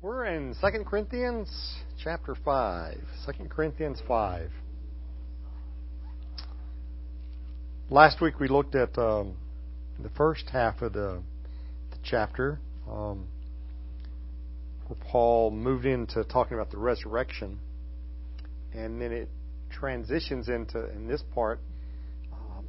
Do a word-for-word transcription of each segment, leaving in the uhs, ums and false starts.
We're in Second Corinthians chapter five. Second Corinthians five. Last week we looked at um, the first half of the, the chapter, um, where Paul moved into talking about the resurrection, and then it transitions into, in this part, um,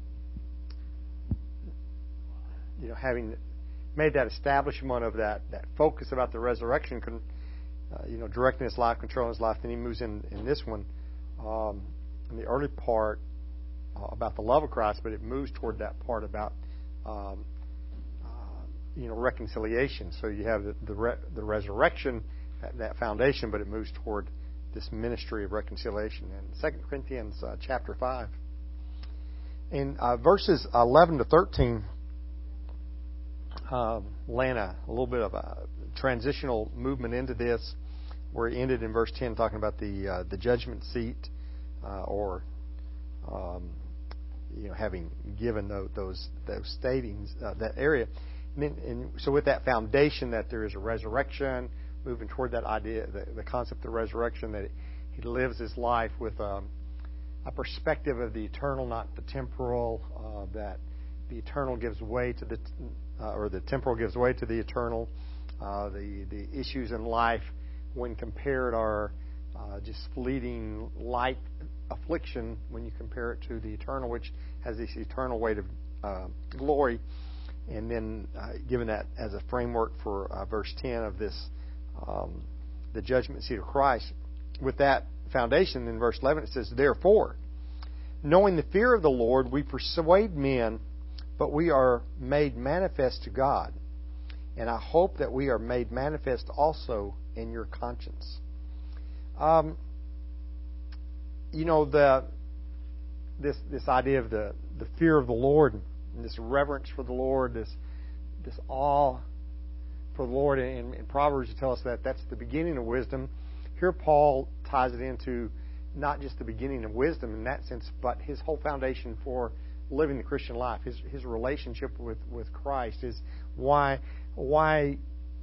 you know, having made that establishment of that, that focus about the resurrection, uh, you know, directing his life, controlling his life. Then he moves in in this one, um, in the early part, uh, about the love of Christ, but it moves toward that part about, um, uh, you know, reconciliation. So you have the the, re- the resurrection, that, that foundation, but it moves toward this ministry of reconciliation. And Second Corinthians uh, chapter five, in uh, verses eleven to thirteen. Uh, Lana, a little bit of a transitional movement into this, where he ended in verse ten talking about the uh, the judgment seat, uh, or um, you know, having given those those, those statings, uh, that area. And, then, and so with that foundation that there is a resurrection, moving toward that idea, the, the concept of resurrection, that he lives his life with um, a perspective of the eternal, not the temporal, uh, that the eternal gives way to the Uh, or the temporal gives way to the eternal. Uh, the the issues in life, when compared, are uh, just fleeting, light affliction when you compare it to the eternal, which has this eternal weight of uh, glory. And then, uh, given that as a framework for uh, verse ten of this, um, the judgment seat of Christ, with that foundation, in verse eleven it says, "Therefore, knowing the fear of the Lord, we persuade men, but we are made manifest to God. And I hope that we are made manifest also in your conscience." Um, you know, the this this idea of the, the fear of the Lord, and this reverence for the Lord, this this awe for the Lord. In, in Proverbs, you tell us that that's the beginning of wisdom. Here, Paul ties it into not just the beginning of wisdom in that sense, but his whole foundation for living the Christian life, his his relationship with, with Christ, is why why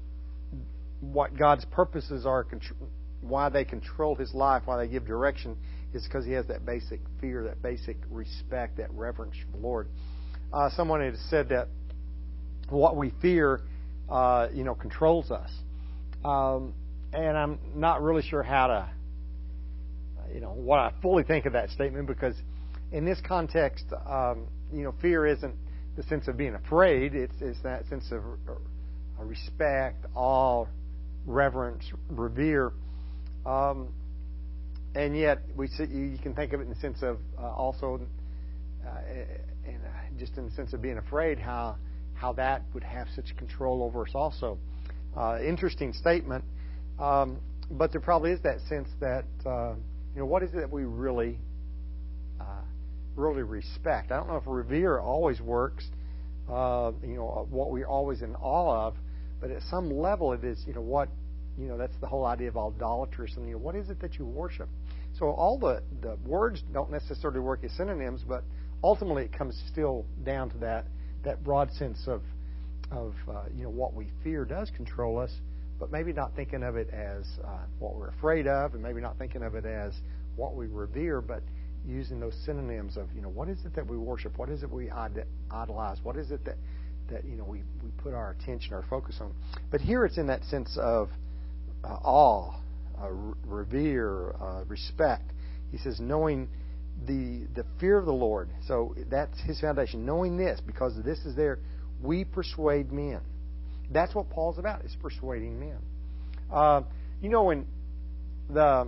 what God's purposes are, why they control his life, why they give direction, is because he has that basic fear, that basic respect, that reverence for the Lord. Uh, someone had said that what we fear, uh, you know, controls us, um, and I'm not really sure how to, you know, what I fully think of that statement, because in this context, um, you know, fear isn't the sense of being afraid. It's, it's that sense of respect, awe, reverence, revere. Um, and yet, we see, you can think of it in the sense of uh, also, uh, in, uh, just in the sense of being afraid, how how that would have such control over us also. Uh, interesting statement. Um, but there probably is that sense that, uh, you know, what is it that we really Uh, really respect? I don't know if revere always works, uh, you know, what we're always in awe of, but at some level it is, you know, what, you know, that's the whole idea of idolatry. And, you know, what is it that you worship? So all the, the words don't necessarily work as synonyms, but ultimately it comes still down to that, that broad sense of, of uh, you know, what we fear does control us, but maybe not thinking of it as uh, what we're afraid of, and maybe not thinking of it as what we revere, but using those synonyms of, you know, what is it that we worship? What is it we idolize? What is it that, that you know, we, we put our attention, our focus on? But here it's in that sense of uh, awe, uh, revere, uh, respect. He says, knowing the the fear of the Lord. So that's his foundation. Knowing this, because this is there, we persuade men. That's what Paul's about, is persuading men. Uh, you know, when the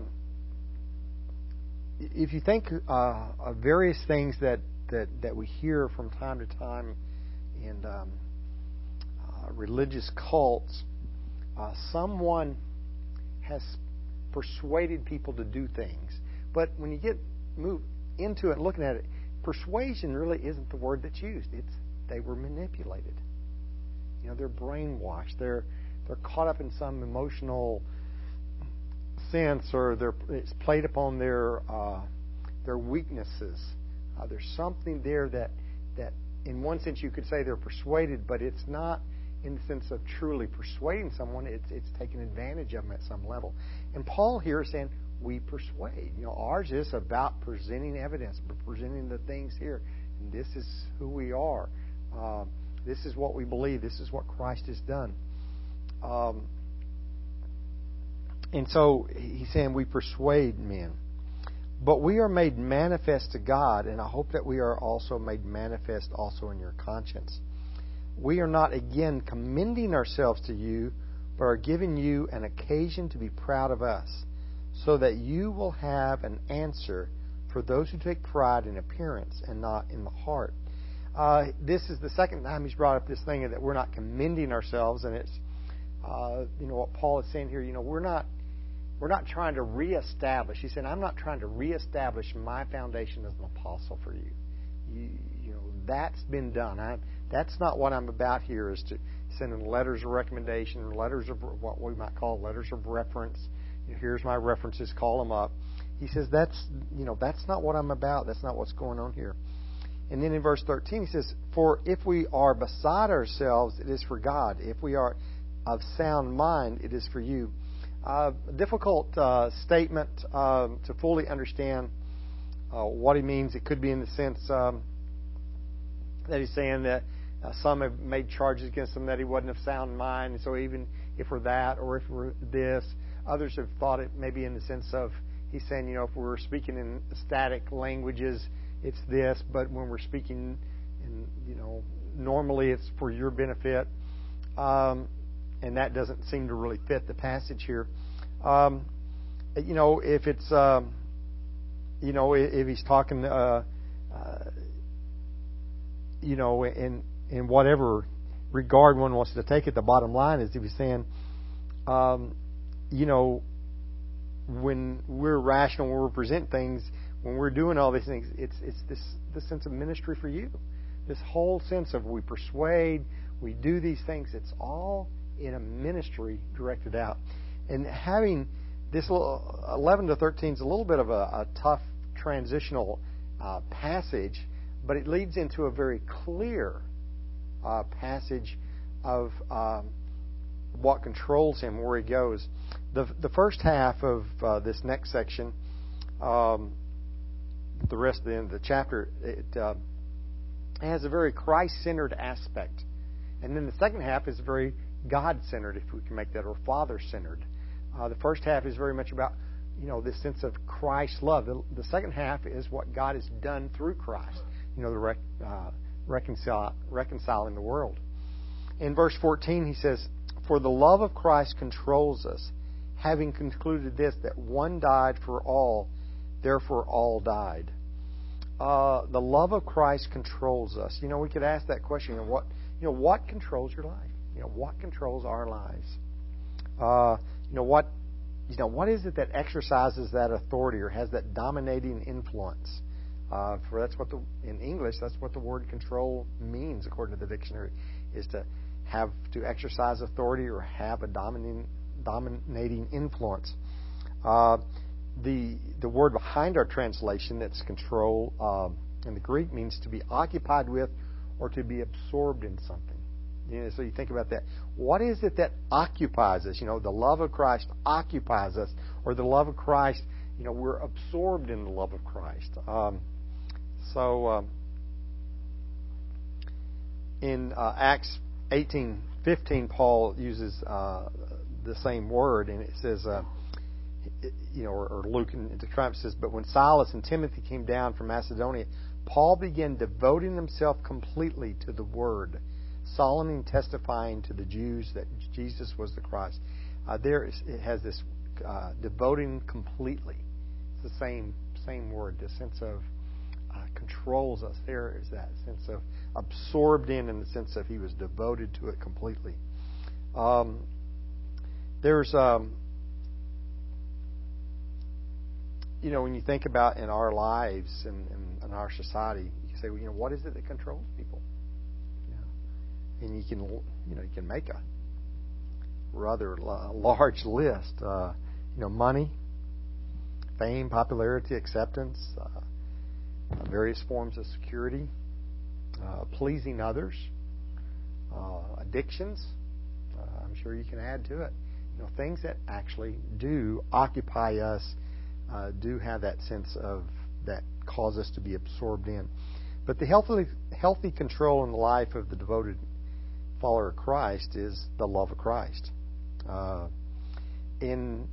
If you think uh, of various things that, that, that we hear from time to time in um, uh, religious cults, uh, someone has persuaded people to do things. But when you get move into it and looking at it, persuasion really isn't the word that's used. It's they were manipulated. You know, they're brainwashed. They're they're caught up in some emotional sense, or they're, it's played upon their uh, their weaknesses. Uh, there's something there that that in one sense you could say they're persuaded, but it's not in the sense of truly persuading someone. It's it's taking advantage of them at some level. And Paul here is saying we persuade. You know, ours is about presenting evidence, presenting the things here. And this is who we are. Uh, this is what we believe. This is what Christ has done. Um, and so he's saying we persuade men. But we are made manifest to God, and I hope that we are also made manifest also in your conscience. We are not again commending ourselves to you, but are giving you an occasion to be proud of us, so that you will have an answer for those who take pride in appearance and not in the heart. Uh, this is the second time he's brought up this thing that we're not commending ourselves, and it's uh, you know what Paul is saying here. You know, we're not we're not trying to reestablish. He said, "I'm not trying to reestablish my foundation as an apostle for you. You, you know, that's been done. I, that's not what I'm about here. Is to send in letters of recommendation, letters of what we might call letters of reference. You know, here's my references. Call them up." He says, "That's you know, that's not what I'm about. That's not what's going on here." And then in verse thirteen, he says, "For if we are beside ourselves, it is for God. If we are of sound mind, it is for you." Uh, a difficult uh, statement um, to fully understand uh, what he means. It could be in the sense um, that he's saying that uh, some have made charges against him that he wasn't of sound mind. And so even if we're that, or if we're this, others have thought it maybe in the sense of he's saying, you know, if we're speaking in static languages, it's this, but when we're speaking in, you know, normally it's for your benefit. Um, and that doesn't seem to really fit the passage here. Um, you know, if it's, um, you know, if he's talking, uh, uh, you know, in in whatever regard one wants to take it, the bottom line is he was saying, um, you know, when we're rational, when we present things, when we're doing all these things, it's it's this this sense of ministry for you. This whole sense of we persuade, we do these things. It's all in a ministry directed out. And having this little, eleven to thirteen is a little bit of a, a tough transitional uh, passage, but it leads into a very clear uh, passage of um, what controls him, where he goes. The the first half of uh, this next section, um, the rest of the end of the chapter, it uh, has a very Christ-centered aspect. And then the second half is very God-centered, if we can make that, or Father-centered. Uh, the first half is very much about, you know, this sense of Christ's love. The, the second half is what God has done through Christ, you know, the rec, uh, reconcil, reconciling the world. In verse fourteen, he says, "For the love of Christ controls us, having concluded this, that one died for all, therefore all died." Uh, the love of Christ controls us. You know, we could ask that question, you know, what, you know, what controls your life? You know, what controls our lives? Uh, you know, what, you know, what is it that exercises that authority or has that dominating influence? Uh, for that's what the in English, that's what the word control means, according to the dictionary, is to have to exercise authority or have a dominating dominating influence. Uh, the the word behind our translation, that's control, um, in the Greek, means to be occupied with or to be absorbed in something. You know, so you think about that. What is it that occupies us? You know, the love of Christ occupies us, or the love of Christ, you know, we're absorbed in the love of Christ. Um, so um, in uh, Acts eighteen fifteen, Paul uses uh, the same word, and it says, uh, you know, or, or Luke in the triumph says, "But when Silas and Timothy came down from Macedonia, Paul began devoting himself completely to the word, solemnly testifying to the Jews that Jesus was the Christ." Uh, there is, it has this uh, devoting completely. It's the same same word. The sense of uh, controls us. There is that sense of absorbed in, in the sense of he was devoted to it completely. Um, there's, um, you know, when you think about in our lives and in, in our society, you say, well, you know, what is it that controls people? And you can, you know, you can make a rather large list. Uh, you know, money, fame, popularity, acceptance, uh, various forms of security, uh, pleasing others, uh, addictions. Uh, I'm sure you can add to it. You know, things that actually do occupy us, uh, do have that sense of that cause us to be absorbed in. But the healthy, healthy control in the life of the devoted follower of Christ is the love of Christ. Uh, in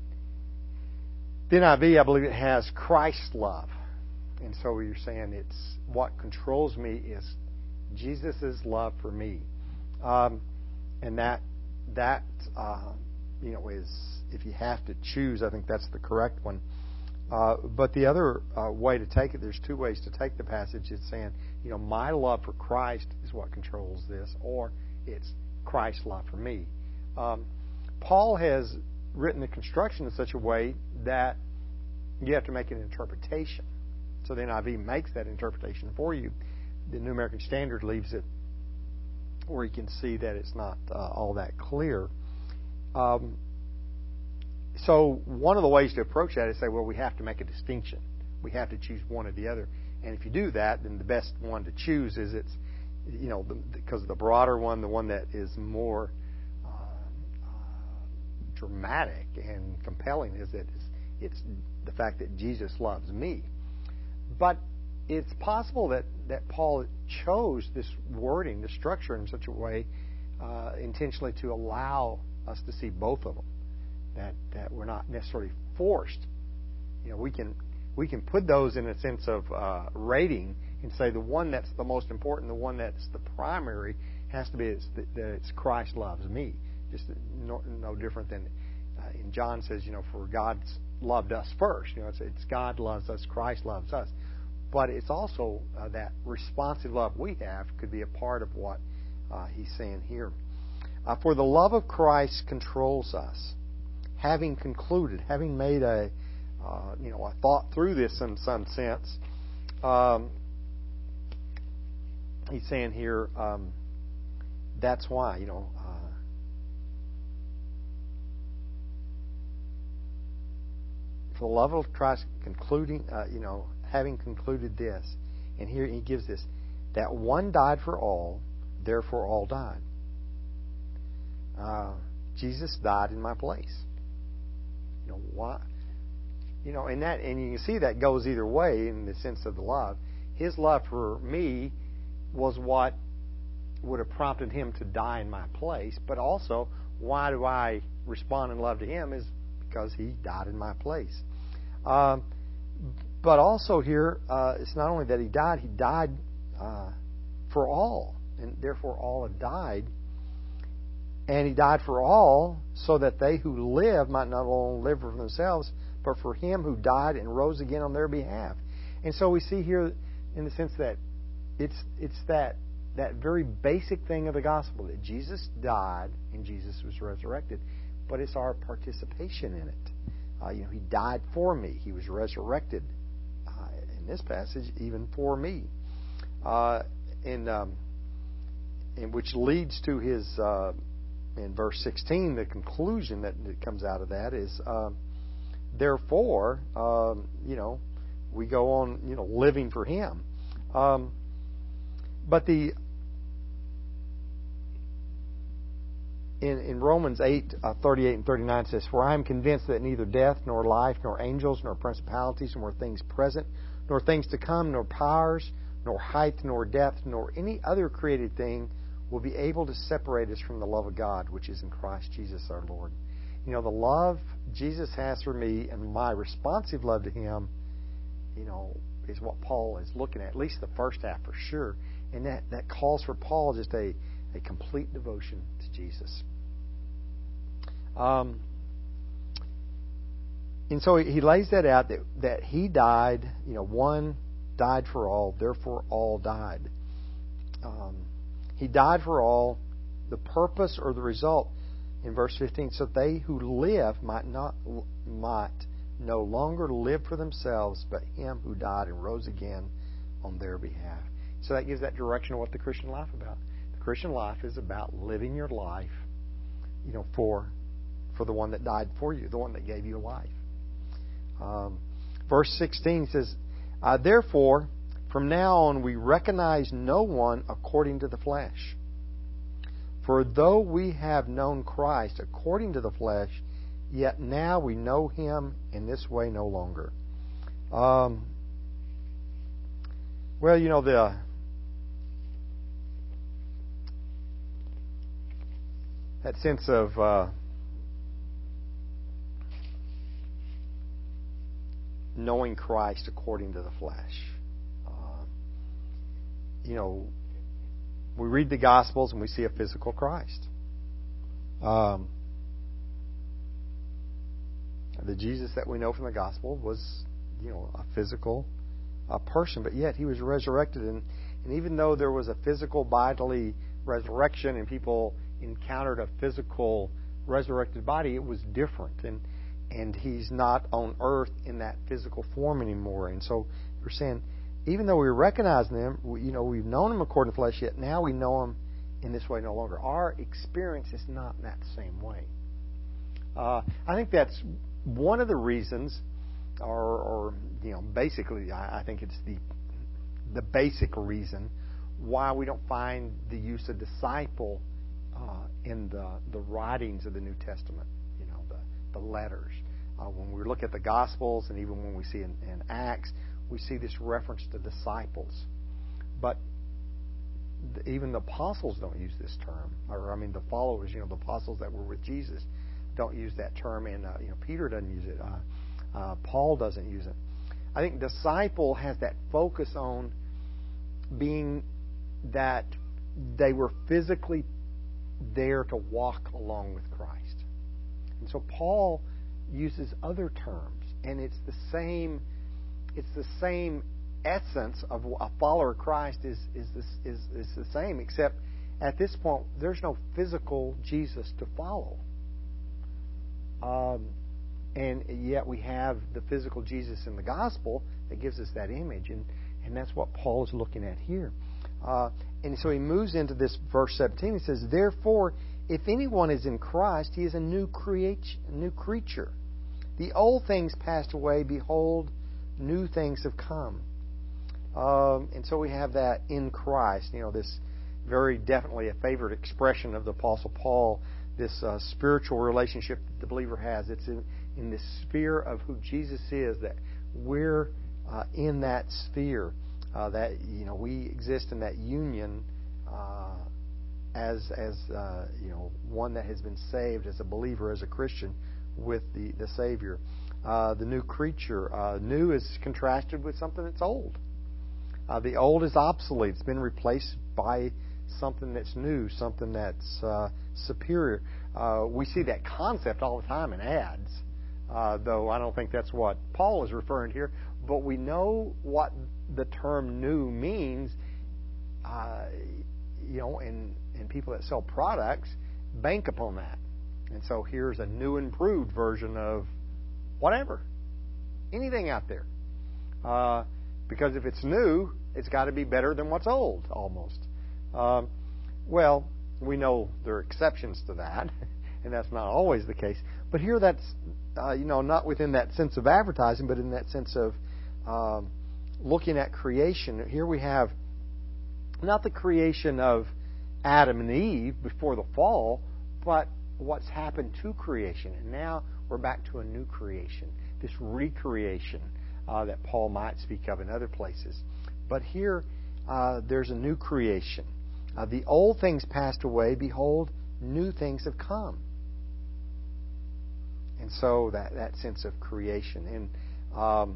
the N I V, I believe it has Christ's love. And so you're saying it's what controls me is Jesus' love for me. Um, and that, that uh, you know, is, if you have to choose, I think that's the correct one. Uh, but the other uh, way to take it, there's two ways to take the passage. It's saying, you know, my love for Christ is what controls this, or it's Christ's love for me. Um, Paul has written the construction in such a way that you have to make an interpretation. So the N I V makes that interpretation for you. The New American Standard leaves it where you can see that it's not uh, all that clear. Um, So one of the ways to approach that is say, well, we have to make a distinction. We have to choose one or the other. And if you do that, then the best one to choose is it's, you know, because the, the broader one, the one that is more uh, uh, dramatic and compelling, is that it's, it's the fact that Jesus loves me. But it's possible that, that Paul chose this wording, the structure in such a way uh, intentionally to allow us to see both of them. That, that we're not necessarily forced. You know, we can we can put those in a sense of uh, rating and say the one that's the most important, the one that's the primary, has to be it's, that it's Christ loves me. Just no, no different than uh, in John says, you know, for God's loved us first. You know, it's, it's God loves us, Christ loves us. But it's also uh, that responsive love we have could be a part of what uh, he's saying here. Uh, for the love of Christ controls us. Having concluded, having made a, uh, you know, a thought through this in some sense, um, he's saying here, um, that's why, you know, uh, for the love of Christ, concluding, uh, you know, having concluded this, and here he gives this, that one died for all, therefore all died. Uh, Jesus died in my place. You know why? You know, and that, and you can see that goes either way in the sense of the love. His love for me was what would have prompted him to die in my place. But also, why do I respond in love to him? Is because he died in my place. Um, but also here, uh, it's not only that he died; he died uh, for all, and therefore all have died. And he died for all, so that they who live might not only live for themselves, but for him who died and rose again on their behalf. And so we see here, in the sense that it's it's that that very basic thing of the gospel, that Jesus died and Jesus was resurrected, but it's our participation in it. Uh, you know, he died for me. He was resurrected, uh, in this passage, even for me. Uh, and, um, and which leads to his... Uh, in verse sixteen, the conclusion that, that comes out of that is, uh, therefore, um, you know, we go on, you know, living for Him. Um, but the in, in Romans eight, uh, thirty-eight and thirty-nine says, for I am convinced that neither death, nor life, nor angels, nor principalities, nor things present, nor things to come, nor powers, nor height, nor depth, nor any other created thing will be able to separate us from the love of God, which is in Christ Jesus our Lord. You know, the love Jesus has for me and my responsive love to Him, you know, is what Paul is looking at, at least the first half for sure. And that, that calls for Paul just a, a complete devotion to Jesus. Um, and so he lays that out, that, that He died, you know, one died for all, therefore all died. Um, He died for all, the purpose or the result in verse fifteen, so they who live might not might no longer live for themselves, but Him who died and rose again on their behalf. So that gives that direction of what the Christian life is about. The Christian life is about living your life, you know, for for the one that died for you, the one that gave you life. Um, verse sixteen says, uh, therefore, from now on we recognize no one according to the flesh. For though we have known Christ according to the flesh, yet now we know Him in this way no longer. Um, well, you know, the that sense of uh, knowing Christ according to the flesh. Uh, you know, we read the Gospels and we see a physical Christ. Um, the Jesus that we know from the Gospel was, you know, a physical uh, person, but yet He was resurrected. And, and even though there was a physical bodily resurrection and people encountered a physical resurrected body, it was different. And and He's not on earth in that physical form anymore. And so we're saying, even though we recognize Him, we, you know, we've known Him according to flesh, yet now we know Him in this way no longer. Our experience is not in that same way. Uh, I think that's one of the reasons, or, or you know, basically, I, I think it's the the basic reason why we don't find the use of disciple uh, in the the writings of the New Testament. You know, the the letters. Uh, when we look at the Gospels, and even when we see in, in Acts, we see this reference to disciples. But the, even the apostles don't use this term, or I mean, the followers. You know, the apostles that were with Jesus don't use that term, and uh, you know, Peter doesn't use it. Uh, uh, Paul doesn't use it. I think disciple has that focus on being that they were physically there to walk along with Christ. And so Paul uses other terms, and it's the same. It's the same essence of a follower of Christ is is this is is the same, except at this point there's no physical Jesus to follow. Um, and yet we have the physical Jesus in the gospel that gives us that image, and, and that's what Paul is looking at here. Uh, and so he moves into this verse seventeen. He says, "Therefore, if anyone is in Christ, he is a new create, a new creature. The old things passed away; behold, new things have come." Um, and so we have that in Christ. You know, this very definitely a favorite expression of the Apostle Paul. This uh, spiritual relationship that the believer has. It's in, in the sphere of who Jesus is that we're uh, in that sphere. Uh, that you know we exist in that union uh, as as uh, you know one that has been saved as a believer, as a Christian, with the the Savior. Uh, the new creature. Uh, new is contrasted with something that's old. Uh, the old is obsolete. It's been replaced by something that's new, something that's uh, superior. Uh, we see that concept all the time in ads, uh, though I don't think that's what Paul is referring to here. But we know what the term new means, uh, you know, and, and people that sell products bank upon that. And so here's a new, improved version of whatever, anything out there. Uh, because if it's new, it's got to be better than what's old, almost. Um, well, we know there are exceptions to that, and that's not always the case. But here, that's uh, you know not within that sense of advertising, but in that sense of um, looking at creation. Here we have not the creation of Adam and Eve before the fall, but what's happened to creation, and now we're back to a new creation, this recreation uh, that Paul might speak of in other places. But here, uh, there's a new creation. Uh, the old things passed away; behold, new things have come. And so that, that sense of creation. And um,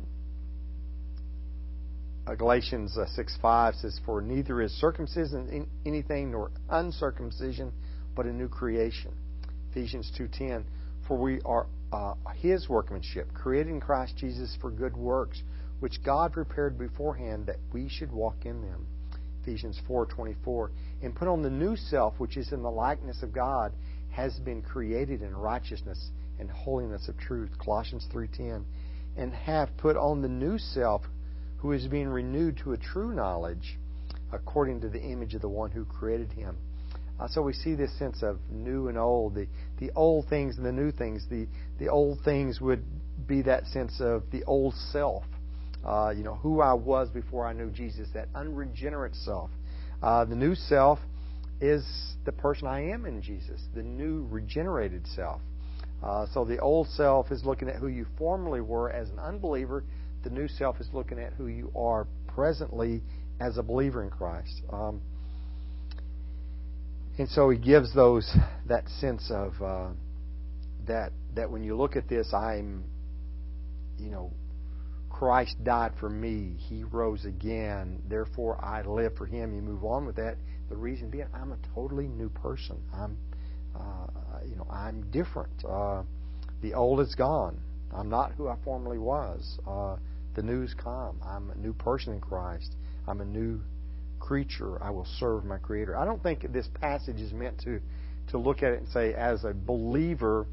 uh, Galatians uh, six five says, "For neither is circumcision in anything nor uncircumcision, but a new creation." Ephesians two ten, "For we are uh, His workmanship, created in Christ Jesus for good works, which God prepared beforehand that we should walk in them." Ephesians four twenty-four, "And put on the new self, which is in the likeness of God, has been created in righteousness and holiness of truth." Colossians three ten, "And have put on the new self, who is being renewed to a true knowledge, according to the image of the one who created him." Uh, so we see this sense of new and old, the, the old things and the new things. The, the old things would be that sense of the old self. Uh, you know, who I was before I knew Jesus, that unregenerate self. Uh, the new self is the person I am in Jesus, the new regenerated self. Uh, so the old self is looking at who you formerly were as an unbeliever. The new self is looking at who you are presently as a believer in Christ. Um, and so he gives those that sense of uh, that that when you look at this, I'm, you know, Christ died for me. He rose again. Therefore, I live for Him. You move on with that. The reason being, I'm a totally new person. I'm, uh, you know, I'm different. Uh, the old is gone. I'm not who I formerly was. Uh, the new's come. I'm a new person in Christ. I'm a new creature. I will serve my Creator. I don't think this passage is meant to to look at it and say, as a believer,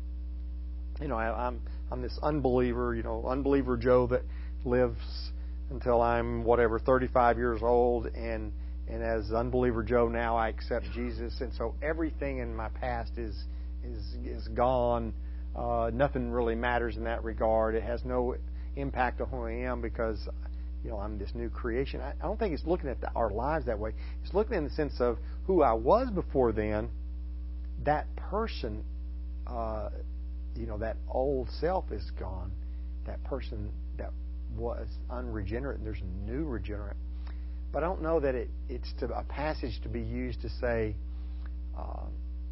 you know, I, I'm I'm this unbeliever, you know, unbeliever Joe that lives until I'm whatever thirty-five years old, and and as unbeliever Joe now I accept Jesus, and so everything in my past is is is gone. Uh, nothing really matters in that regard. It has no impact on who I am because, you know, I'm this new creation. I, I don't think it's looking at the, our lives that way. It's looking in the sense of who I was before then. That person, uh, you know, that old self is gone. That person that was unregenerate, there's a new regenerate. But I don't know that it, it's to a passage to be used to say, uh,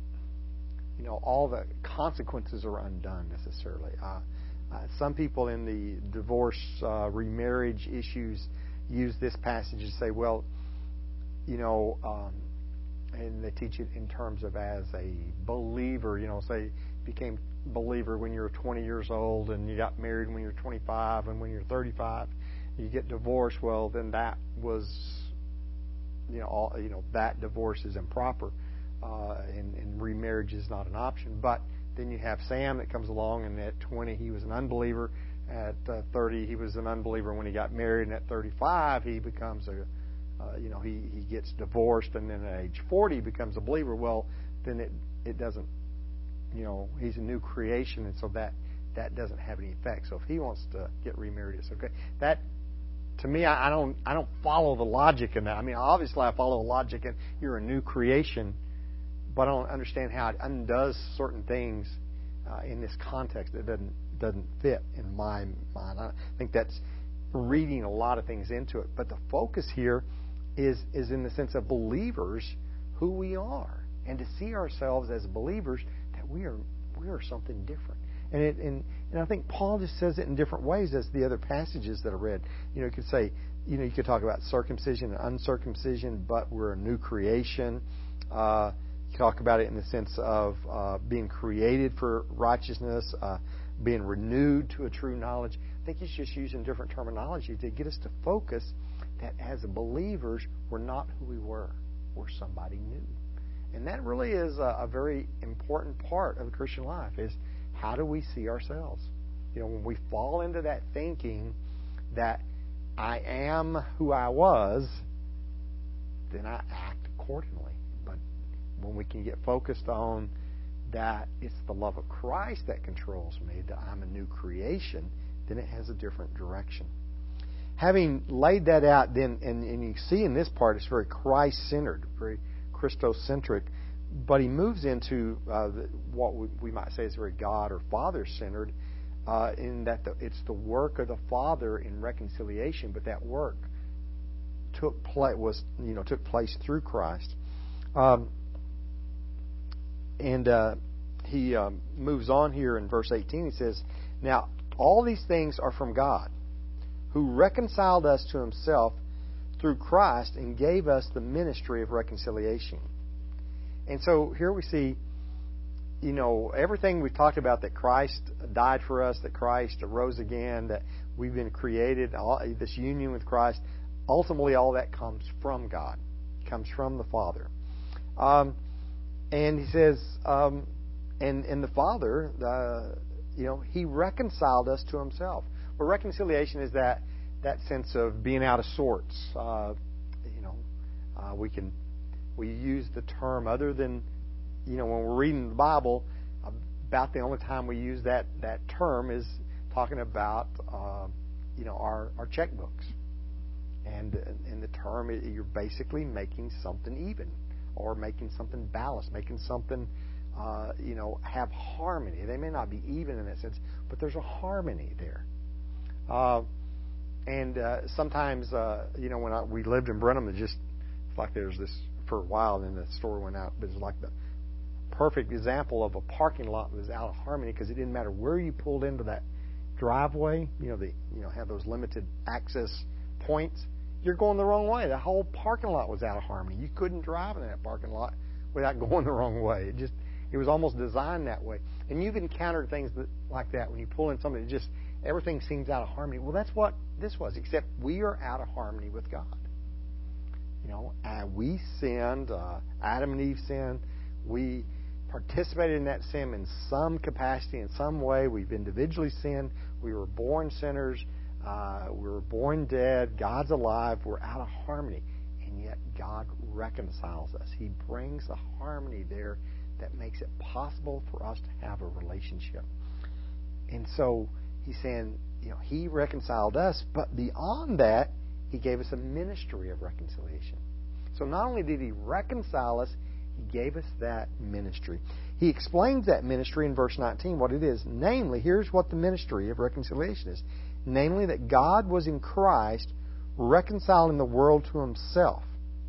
you know, all the consequences are undone necessarily. Uh, uh, some people in the divorce, uh, remarriage issues use this passage to say, well, you know, um, and they teach it in terms of as a believer, you know, say became believer when you were twenty years old and you got married when you were twenty-five, and when you're thirty-five you get divorced. Well, then that was, you know, all, you know, that divorce is improper, uh, and, and remarriage is not an option. But then you have Sam that comes along, and at twenty he was an unbeliever. At uh, thirty he was an unbeliever when he got married, and at thirty-five he becomes a Uh, you know, he, he gets divorced, and then at age forty he becomes a believer. Well, then it it doesn't, you know, he's a new creation, and so that that doesn't have any effect. So if he wants to get remarried, it's okay. That, to me, I, I don't I don't follow the logic in that. I mean, obviously I follow the logic in you're a new creation, but I don't understand how it undoes certain things uh, in this context. It doesn't doesn't fit in my mind. I think that's reading a lot of things into it. But the focus here is is in the sense of believers, who we are, and to see ourselves as believers that we are we are something different. And it and, and I think Paul just says it in different ways as the other passages that I read. You know, you could say, you know, you could talk about circumcision and uncircumcision, but we're a new creation. Uh, you talk about it in the sense of uh, being created for righteousness, uh, being renewed to a true knowledge. I think he's just using different terminology to get us to focus that as believers, we're not who we were. We're somebody new. And that really is a, a very important part of the Christian life, is how do we see ourselves? You know, when we fall into that thinking that I am who I was, then I act accordingly. But when we can get focused on that it's the love of Christ that controls me, that I'm a new creation, then it has a different direction. Having laid that out, then, and, and you see in this part, it's very Christ-centered, very Christocentric, but he moves into uh, the, what we, we might say is very God or Father-centered, uh, in that the, it's the work of the Father in reconciliation, but that work took place was you know took place through Christ, um, and uh, he um, moves on here in verse eighteen. He says, "Now all these things are from God, who reconciled us to Himself through Christ and gave us the ministry of reconciliation." And so here we see, you know, everything we've talked about, that Christ died for us, that Christ arose again, that we've been created, all, this union with Christ, ultimately all that comes from God, comes from the Father. Um, and he says, um, and, and the Father, uh, you know, He reconciled us to Himself. Well, reconciliation is that that sense of being out of sorts. Uh, you know, uh, we can we use the term other than, you know, when we're reading the Bible, about the only time we use that, that term is talking about uh, you know our our checkbooks, and in the term you're basically making something even, or making something balanced, making something, uh, you know, have harmony. They may not be even in that sense, but there's a harmony there. Uh, and uh, sometimes, uh, you know, when I, we lived in Brenham, it just it's like there's this for a while, and then the story went out, but it's like the perfect example of a parking lot that was out of harmony because it didn't matter where you pulled into that driveway. You know, the you know have those limited access points. You're going the wrong way. The whole parking lot was out of harmony. You couldn't drive in that parking lot without going the wrong way. It just it was almost designed that way. And you've encountered things that, like that when you pull in something that just everything seems out of harmony. Well, that's what this was. Except we are out of harmony with God. You know, uh, we sinned. Uh, Adam and Eve sinned. We participated in that sin in some capacity, in some way. We've individually sinned. We were born sinners. Uh, we were born dead. God's alive. We're out of harmony. And yet God reconciles us. He brings a harmony there that makes it possible for us to have a relationship. And so he's saying, you know, he reconciled us, but beyond that, he gave us a ministry of reconciliation. So not only did he reconcile us, he gave us that ministry. He explains that ministry in verse nineteen, what it is. Namely, here's what the ministry of reconciliation is. Namely, that God was in Christ reconciling the world to himself.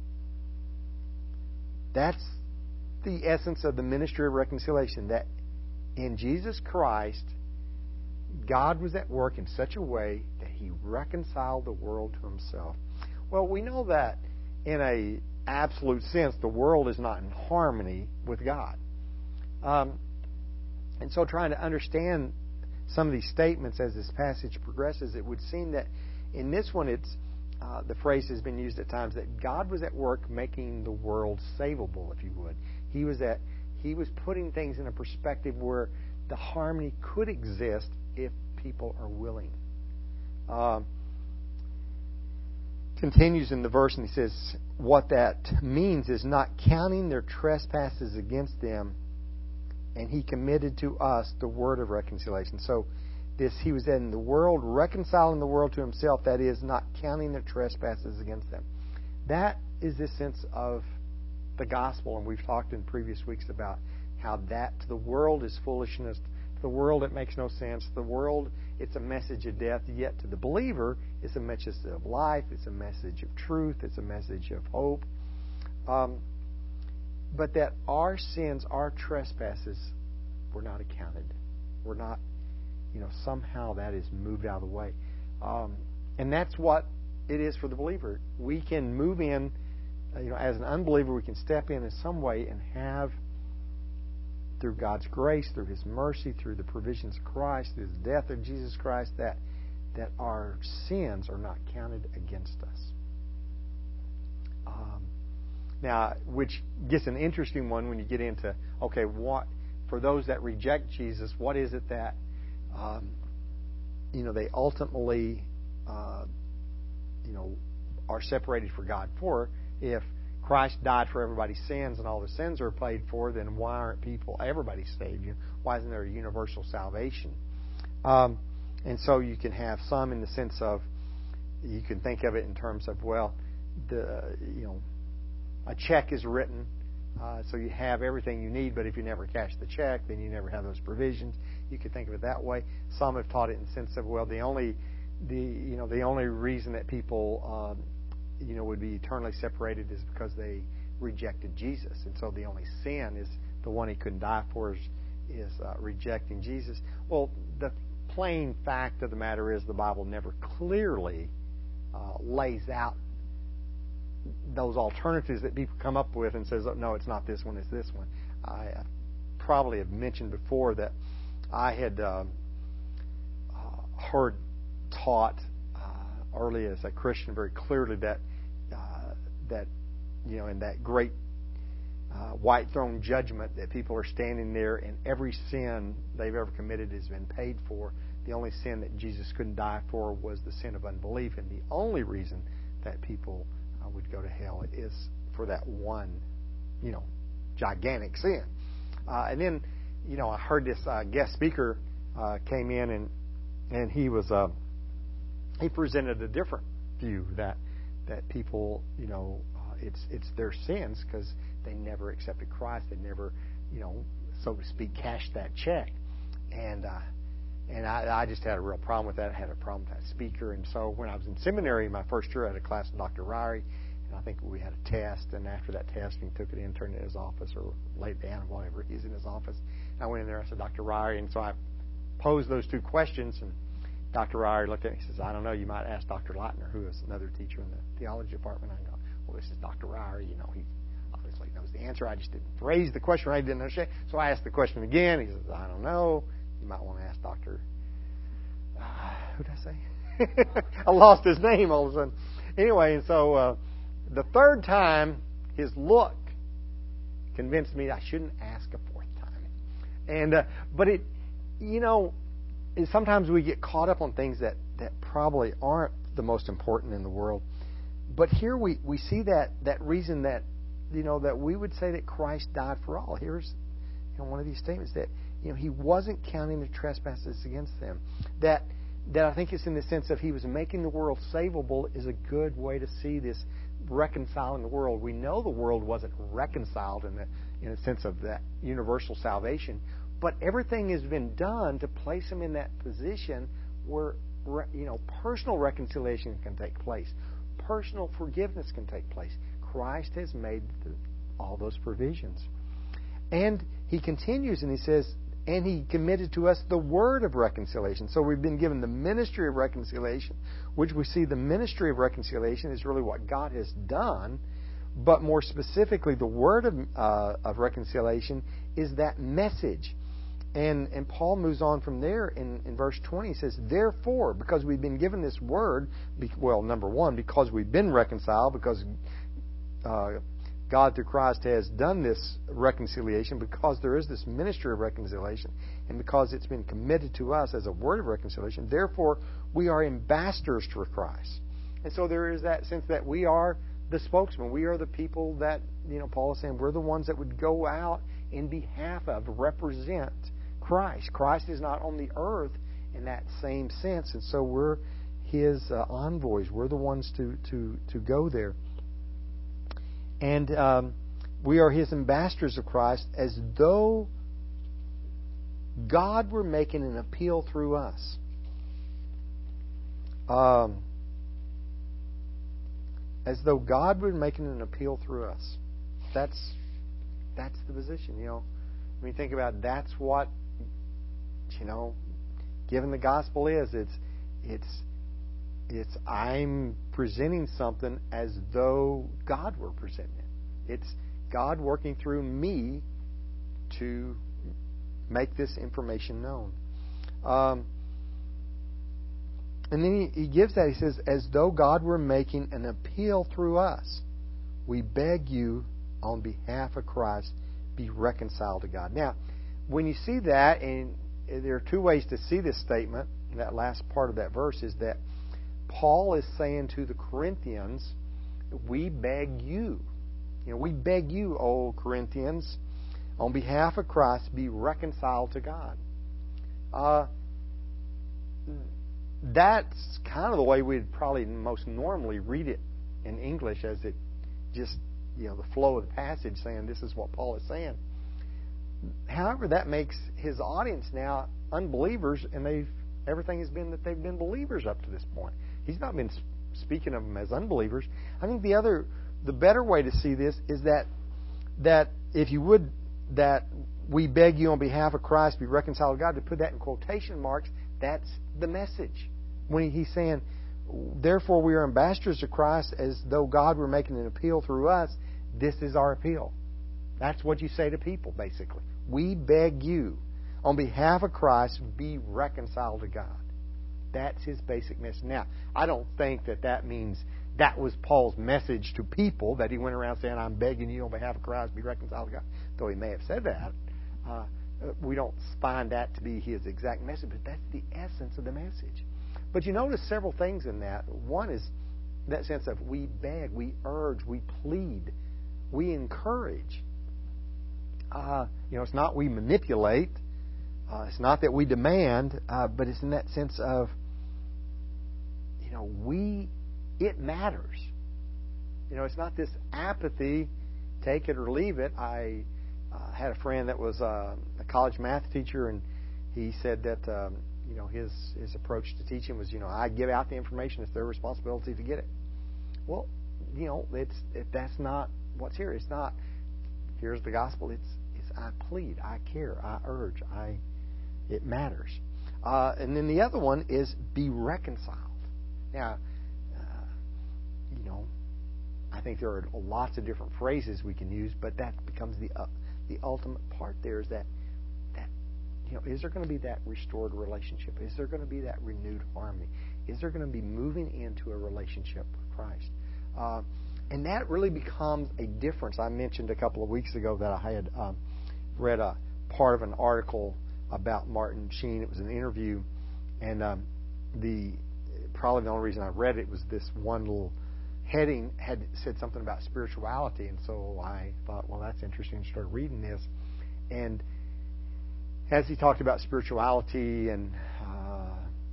That's the essence of the ministry of reconciliation. That in Jesus Christ, God was at work in such a way that he reconciled the world to himself. Well, we know that in a absolute sense, the world is not in harmony with God. Um, and so trying to understand some of these statements as this passage progresses, it would seem that in this one, it's uh, the phrase has been used at times that God was at work making the world savable, if you would. He was at He was putting things in a perspective where the harmony could exist if people are willing. Uh, continues in the verse and he says, what that means is not counting their trespasses against them, and he committed to us the word of reconciliation. So this, he was in the world, reconciling the world to himself, that is, not counting their trespasses against them. That is the sense of the gospel, and we've talked in previous weeks about how that to the world is foolishness. To the world it makes no sense. To the world it's a message of death, yet to the believer it's a message of life, it's a message of truth, it's a message of hope. Um, but that our sins, our trespasses, were not accounted. We're not, you know, somehow that is moved out of the way. Um, and that's what it is for the believer. We can move in, you know, as an unbeliever, we can step in in some way and have, through God's grace, through His mercy, through the provisions of Christ, through the death of Jesus Christ, that that our sins are not counted against us. Um, now, which gets an interesting one when you get into, okay, what for those that reject Jesus, what is it that um, you know they ultimately uh, you know are separated for God for? If Christ died for everybody's sins and all the sins are paid for, then why aren't people, everybody saved? Why isn't there a universal salvation? Um, and so you can have some in the sense of, you can think of it in terms of, well, the you know, a check is written, uh, so you have everything you need, but if you never cash the check, then you never have those provisions. You could think of it that way. Some have taught it in the sense of, well, the only the you know the only reason that people um, you know, would be eternally separated is because they rejected Jesus. And so the only sin is the one He couldn't die for is, is uh, rejecting Jesus. Well, the plain fact of the matter is the Bible never clearly uh, lays out those alternatives that people come up with and says, oh, no, it's not this one, it's this one. I uh, probably have mentioned before that I had um, uh, heard taught uh, early as a Christian very clearly that Uh, that you know, in that great uh, white throne judgment, that people are standing there and every sin they've ever committed has been paid for. The only sin that Jesus couldn't die for was the sin of unbelief, and the only reason that people uh, would go to hell is for that one, you know, gigantic sin. Uh, and then, you know, I heard this uh, guest speaker uh, came in and and he was uh, he presented a different view that. that people, you know, uh, it's it's their sins because they never accepted Christ. They never, you know, so to speak, cashed that check. And uh, and I, I just had a real problem with that. I had a problem with that speaker. And so when I was in seminary, my first year, I had a class with Doctor Ryrie. And I think we had a test. And after that test, he took it in, turned it in his office, or laid it down, whatever. He's in his office. And I went in there. I said, Doctor Ryrie. And so I posed those two questions. And Doctor Ryrie looked at me and says, I don't know. You might ask Doctor Leitner, who is another teacher in the theology department. I go, well, this is Doctor Ryrie. You know, he obviously knows the answer. I just didn't phrase the question right. I didn't understand. So I asked the question again. He says, I don't know. You might want to ask Doctor Uh, who did I say? I lost his name all of a sudden. Anyway, and so uh, the third time, his look convinced me I shouldn't ask a fourth time. And uh, but it, you know, sometimes we get caught up on things that, that probably aren't the most important in the world. But here we, we see that that reason that, you know, that we would say that Christ died for all. Here's, you know, one of these statements that, you know, He wasn't counting the trespasses against them. That that I think it's in the sense of He was making the world savable is a good way to see this reconciling the world. We know the world wasn't reconciled in the in a sense of that universal salvation, but everything has been done to place them in that position where, you know, personal reconciliation can take place. Personal forgiveness can take place. Christ has made the, all those provisions. And He continues and He says, and He committed to us the word of reconciliation. So we've been given the ministry of reconciliation, which we see the ministry of reconciliation is really what God has done. But more specifically, the word of, uh, of reconciliation is that message. And and Paul moves on from there in, in verse twenty. He says, therefore, because we've been given this word, well, number one, because we've been reconciled, because uh, God through Christ has done this reconciliation, because there is this ministry of reconciliation, and because it's been committed to us as a word of reconciliation, therefore we are ambassadors for Christ. And so there is that sense that we are the spokesman. We are the people that, you know, Paul is saying we're the ones that would go out in behalf of, represent Christ. Christ is not on the earth in that same sense, and so we're His uh, envoys. We're the ones to, to, to go there. And um, we are His ambassadors of Christ, as though God were making an appeal through us. Um, as though God were making an appeal through us. That's that's the position, you know. When you think about it, that's what, you know, given the gospel is. It's it's it's I'm presenting something as though God were presenting it. It's God working through me to make this information known. Um, and then he, he gives that. He says, as though God were making an appeal through us, we beg you on behalf of Christ, be reconciled to God. Now, when you see that, and there are two ways to see this statement, that last part of that verse is that Paul is saying to the Corinthians, we beg you. You know, we beg you, O Corinthians, on behalf of Christ, be reconciled to God. Uh, that's kind of the way we'd probably most normally read it in English, as it just, you know, the flow of the passage saying this is what Paul is saying. However, that makes his audience now unbelievers, and they've everything has been that they've been believers up to this point. He's not been speaking of them as unbelievers. I think the other, the better way to see this is that that if you would, that we beg you on behalf of Christ be reconciled to God, to put that in quotation marks, that's the message. When he's saying, therefore we are ambassadors of Christ, as though God were making an appeal through us, this is our appeal. That's what you say to people, basically. We beg you, on behalf of Christ, be reconciled to God. That's his basic message. Now, I don't think that that means that was Paul's message to people, that he went around saying, I'm begging you on behalf of Christ, be reconciled to God. Though he may have said that, uh, we don't find that to be his exact message, but that's the essence of the message. But you notice several things in that. One is that sense of we beg, we urge, we plead, we encourage. Uh, you know, it's not we manipulate. Uh, it's not that we demand, uh, but it's in that sense of, you know, we, it matters. You know, it's not this apathy to take it or leave it. I uh, had a friend that was uh, a college math teacher, and he said that um, you know his his approach to teaching was, you know, I give out the information; it's their responsibility to get it. Well, you know, it's it, that's not what's here. It's not here's the gospel. It's it's I plead, I care, I urge, I it matters. Uh, and then the other one is be reconciled. Now, uh, you know, I think there are lots of different phrases we can use, but that becomes the uh, the ultimate part. There is that that you know, is there going to be that restored relationship? Is there going to be that renewed harmony? Is there going to be moving into a relationship with Christ? Uh, and that really becomes a difference. I mentioned a couple of weeks ago that I had um, read a part of an article about Martin Sheen. It was an interview, and um, the probably the only reason I read it was this one little heading had said something about spirituality, and so I thought, well, that's interesting, and started reading this. And as he talked about spirituality, and uh,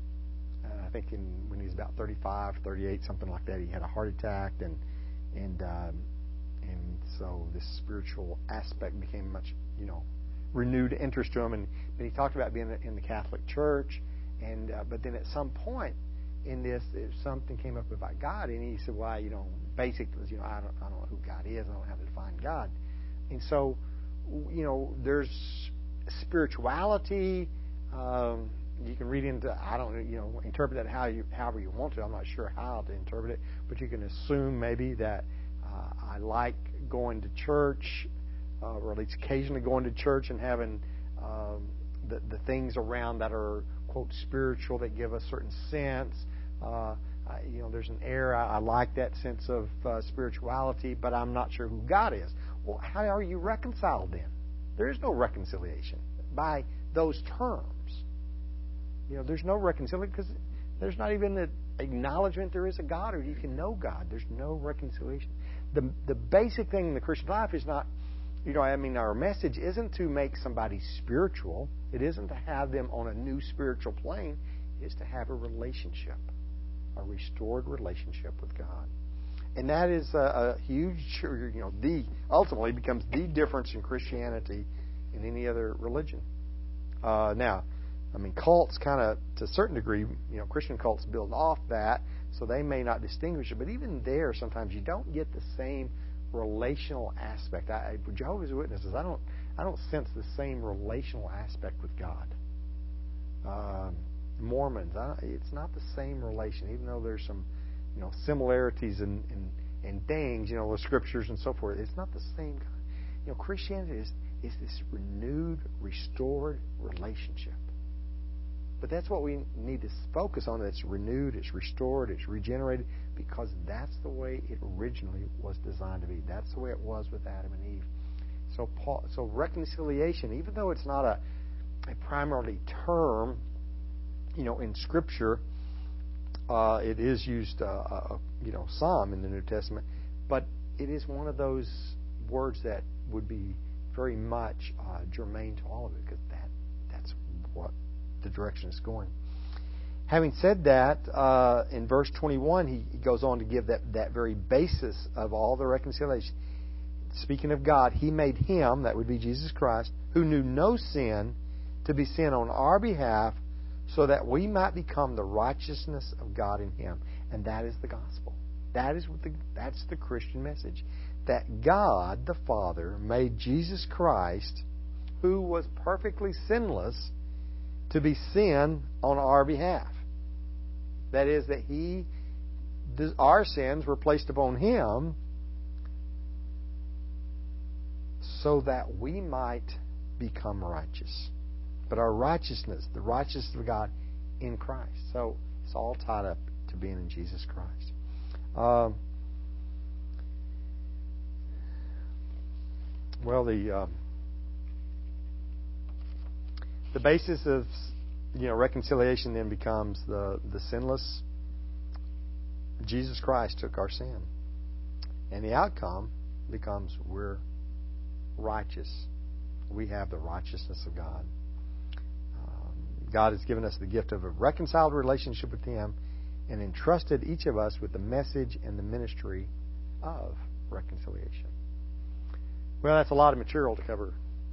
I think in, when he was about thirty-five, thirty-eight, something like that, he had a heart attack, and and um, and so this spiritual aspect became much, you know, renewed interest to him. And, and he talked about being in the Catholic Church, and uh, but then at some point in this, if something came up about God, and he said, well, you know, basically, you know, I don't, I don't know who God is. I don't know how to define God. And so, you know, there's spirituality. Um, you can read into, I don't, you know, interpret that how you, however you want to. I'm not sure how to interpret it, but you can assume maybe that uh, I like going to church, uh, or at least occasionally going to church and having um, the the things around that are, quote, spiritual, that give a certain sense. Uh, I, you know, there's an air. I, I like that sense of uh, spirituality, but I'm not sure who God is. Well, how are you reconciled then? There is no reconciliation by those terms. You know, there's no reconciliation because there's not even an acknowledgement there is a God, or you can know God. There's no reconciliation. The the basic thing in the Christian life is not, you know, I mean, our message isn't to make somebody spiritual. It isn't to have them on a new spiritual plane. It is to have a relationship, a restored relationship with God. And that is a, a huge, you know, the ultimately becomes the difference in Christianity and any other religion. Uh, now, I mean, cults kind of, to a certain degree, you know, Christian cults build off that, so they may not distinguish it. But even there, sometimes you don't get the same relational aspect. I, for Jehovah's Witnesses, I don't, I don't sense the same relational aspect with God. Um, Mormons, I, it's not the same relation, even though there's some, you know, similarities in, in, in things, you know, the scriptures and so forth. It's not the same kind. You know, Christianity is, is this renewed, restored relationship. But that's what we need to focus on. It's renewed, it's restored, it's regenerated, because that's the way it originally was designed to be. That's the way it was with Adam and Eve. So, Paul, so reconciliation, even though it's not a, a primarily term, you know, in Scripture, uh, it is used, uh, uh, you know, some in the New Testament, but it is one of those words that would be very much uh, germane to all of it, because that that's what the direction it's going. Having said that, uh, in verse twenty-one, he, he goes on to give that, that very basis of all the reconciliation. Speaking of God, He made Him, that would be Jesus Christ, who knew no sin, to be sin on our behalf, so that we might become the righteousness of God in Him. And that is the gospel. That is what the, that's the Christian message. That God, the Father, made Jesus Christ, who was perfectly sinless, to be sin on our behalf. That is, that He, our sins were placed upon Him so that we might become righteous. But our righteousness, the righteousness of God in Christ. So it's all tied up to being in Jesus Christ. Um, well, the um, the basis of, you know, reconciliation then becomes the the sinless. Jesus Christ took our sin, and the outcome becomes we're righteous. We have the righteousness of God. God has given us the gift of a reconciled relationship with Him and entrusted each of us with the message and the ministry of reconciliation. Well, that's a lot of material to cover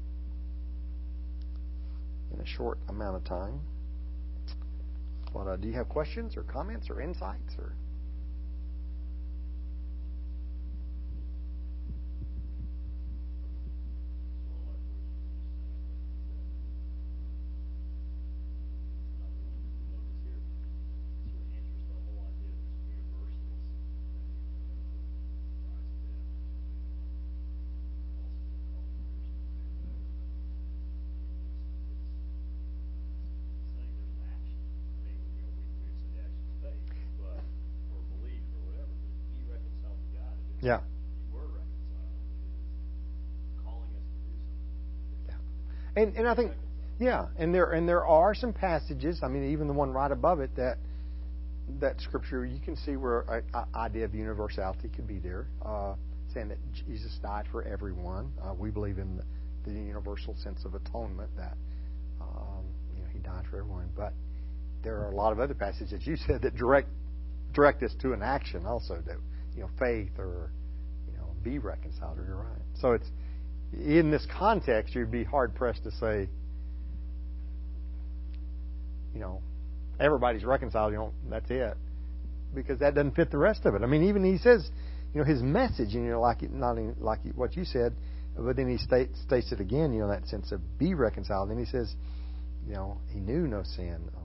in a short amount of time. But uh, do you have questions or comments or insights or? Yeah. Yeah. And and I think yeah, and there and there are some passages, I mean even the one right above it that that scripture you can see where an idea of universality could be there, uh, saying that Jesus died for everyone. Uh, we believe in the, the universal sense of atonement that um, you know He died for everyone. But there are a lot of other passages, as you said, that direct direct us to an action also, that you know faith or you know be reconciled. Or you're right. So it's in this context, you'd be hard pressed to say, you know, everybody's reconciled. You know, that's it, because that doesn't fit the rest of it. I mean, even he says, you know, his message, and you know, like not in, like what you said, but then he states states it again. You know, that sense of be reconciled. And he says, you know, he knew no sin.